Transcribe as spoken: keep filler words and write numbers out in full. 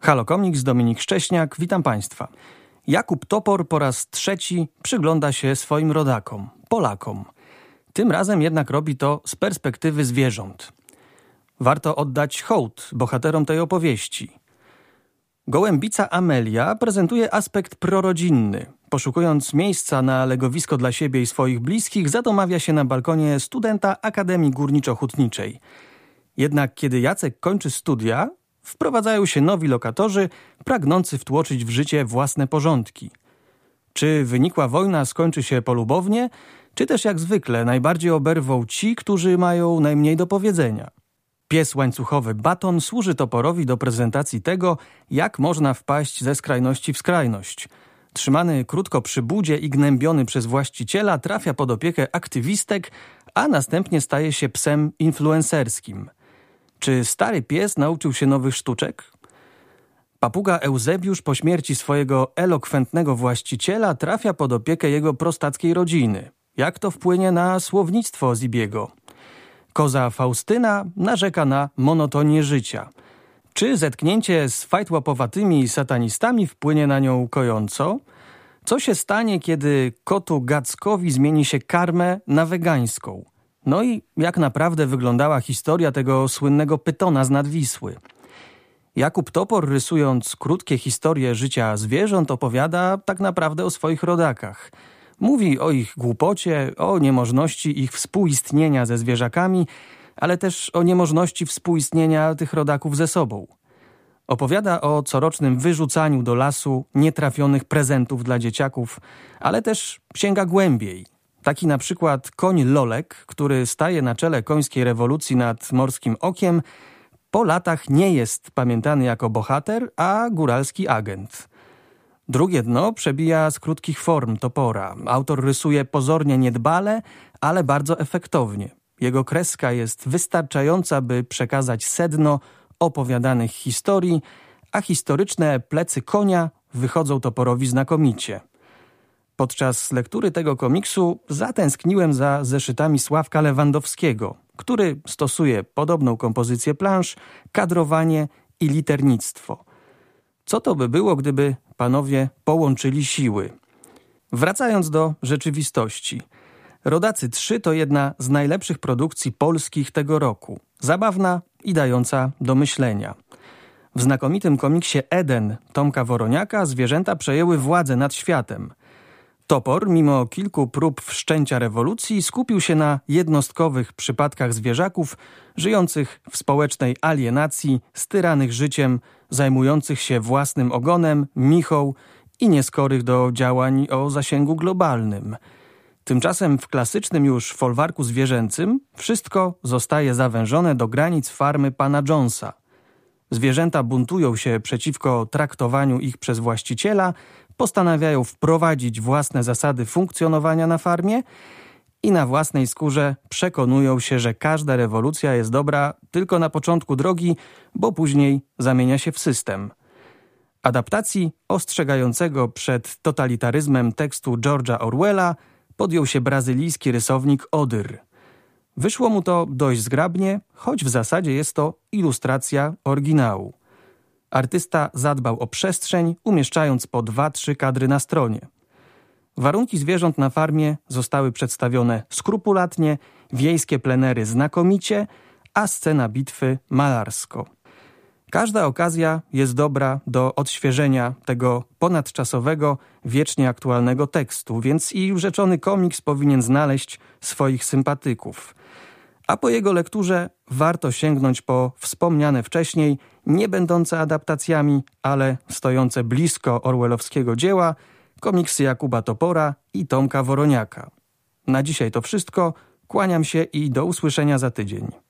Halo Komiks, Dominik Szcześniak, witam Państwa. Jakub Topor po raz trzeci przygląda się swoim rodakom, Polakom. Tym razem jednak robi to z perspektywy zwierząt. Warto oddać hołd bohaterom tej opowieści. Gołębica Amelia prezentuje aspekt prorodzinny. Poszukując miejsca na legowisko dla siebie i swoich bliskich, zadomawia się na balkonie studenta Akademii Górniczo-Hutniczej. Jednak kiedy Jacek kończy studia, wprowadzają się nowi lokatorzy pragnący wtłoczyć w życie własne porządki. Czy wynikła wojna skończy się polubownie, czy też jak zwykle najbardziej oberwą ci, którzy mają najmniej do powiedzenia? Pies łańcuchowy Baton służy Toporowi do prezentacji tego, jak można wpaść ze skrajności w skrajność. Trzymany krótko przy budzie i gnębiony przez właściciela trafia pod opiekę aktywistek, a następnie staje się psem influencerskim. Czy stary pies nauczył się nowych sztuczek? Papuga Eusebiusz po śmierci swojego elokwentnego właściciela trafia pod opiekę jego prostackiej rodziny. Jak to wpłynie na słownictwo Zibiego? Koza Faustyna narzeka na monotonię życia. Czy zetknięcie z fajtłapowatymi satanistami wpłynie na nią kojąco? Co się stanie, kiedy kotu Gackowi zmieni się karmę na wegańską? No i jak naprawdę wyglądała historia tego słynnego pytona z nad Wisły? Jakub Topor, rysując krótkie historie życia zwierząt, opowiada tak naprawdę o swoich rodakach. Mówi o ich głupocie, o niemożności ich współistnienia ze zwierzakami, ale też o niemożności współistnienia tych rodaków ze sobą. Opowiada o corocznym wyrzucaniu do lasu nietrafionych prezentów dla dzieciaków, ale też sięga głębiej. Taki na przykład koń Lolek, który staje na czele końskiej rewolucji nad Morskim Okiem, po latach nie jest pamiętany jako bohater, a góralski agent. Drugie dno przebija z krótkich form Topora. Autor rysuje pozornie niedbale, ale bardzo efektownie. Jego kreska jest wystarczająca, by przekazać sedno opowiadanych historii, a historyczne plecy konia wychodzą Toporowi znakomicie. Podczas lektury tego komiksu zatęskniłem za zeszytami Sławka Lewandowskiego, który stosuje podobną kompozycję plansz, kadrowanie i liternictwo. Co to by było, gdyby panowie połączyli siły? Wracając do rzeczywistości. Rodacy trzy to jedna z najlepszych produkcji polskich tego roku. Zabawna i dająca do myślenia. W znakomitym komiksie Eden Tomka Woroniaka zwierzęta przejęły władzę nad światem. Topor, mimo kilku prób wszczęcia rewolucji, skupił się na jednostkowych przypadkach zwierzaków żyjących w społecznej alienacji, styranych życiem, zajmujących się własnym ogonem, michą i nieskorych do działań o zasięgu globalnym. Tymczasem w klasycznym już folwarku zwierzęcym wszystko zostaje zawężone do granic farmy pana Jonesa. Zwierzęta buntują się przeciwko traktowaniu ich przez właściciela, postanawiają wprowadzić własne zasady funkcjonowania na farmie i na własnej skórze przekonują się, że każda rewolucja jest dobra tylko na początku drogi, bo później zamienia się w system. Adaptacji ostrzegającego przed totalitaryzmem tekstu George'a Orwella podjął się brazylijski rysownik Odyr. Wyszło mu to dość zgrabnie, choć w zasadzie jest to ilustracja oryginału. Artysta zadbał o przestrzeń, umieszczając po dwa trzy kadry na stronie. Warunki zwierząt na farmie zostały przedstawione skrupulatnie, wiejskie plenery znakomicie, a scena bitwy malarsko. Każda okazja jest dobra do odświeżenia tego ponadczasowego, wiecznie aktualnego tekstu, więc i rzeczony komiks powinien znaleźć swoich sympatyków. A po jego lekturze warto sięgnąć po wspomniane wcześniej, nie będące adaptacjami, ale stojące blisko orwellowskiego dzieła, komiksy Jakuba Topora i Tomka Woroniaka. Na dzisiaj to wszystko, kłaniam się i do usłyszenia za tydzień.